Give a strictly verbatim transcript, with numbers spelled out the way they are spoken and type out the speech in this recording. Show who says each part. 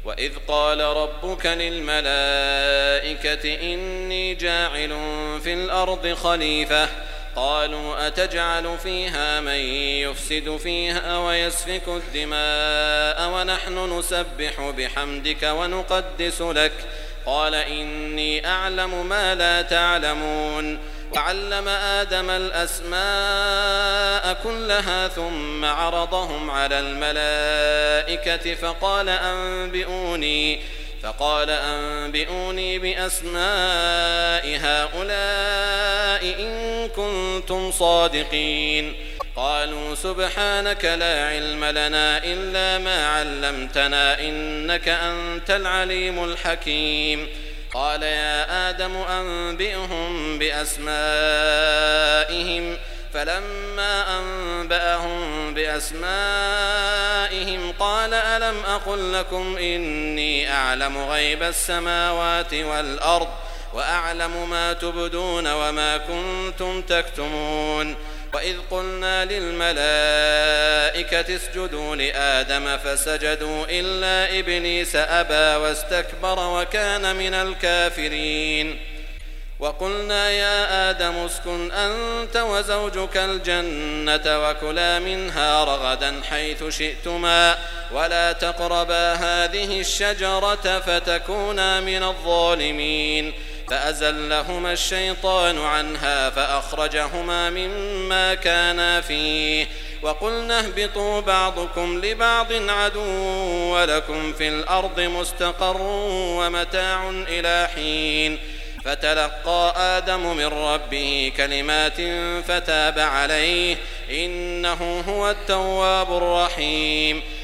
Speaker 1: وإذ قال ربك للملائكة إني جاعل في الأرض خليفة قالوا أتجعل فيها من يفسد فيها ويسفك الدماء ونحن نسبح بحمدك ونقدس لك قال إني أعلم ما لا تعلمون وعلم آدم الأسماء كلها ثم عرضهم على الملائكة فقال أنبئوني فقال أنبئوني بأسماء هؤلاء إن كنتم صادقين قالوا سبحانك لا علم لنا إلا ما علمتنا إنك أنت العليم الحكيم قال يا آدم أنبئهم بأسمائهم فلما أنبأهم بأسمائهم قال ألم أقل لكم إني أعلم غيب السماوات والأرض وأعلم ما تبدون وما كنتم تكتمون وإذ قلنا للملائكة اسجدوا لآدم فسجدوا إلا إبليس أبى واستكبر وكان من الكافرين وقلنا يا آدم اسكن أنت وزوجك الجنة وكلا منها رغدا حيث شئتما ولا تقربا هذه الشجرة فتكونا من الظالمين فأزلهما الشيطان عنها فأخرجهما مما كانا فيه وقلنا اهبطوا بعضكم لبعض عدو ولكم في الأرض مستقر ومتاع إلى حين فتلقى آدم من ربه كلمات فتاب عليه إنه هو التواب الرحيم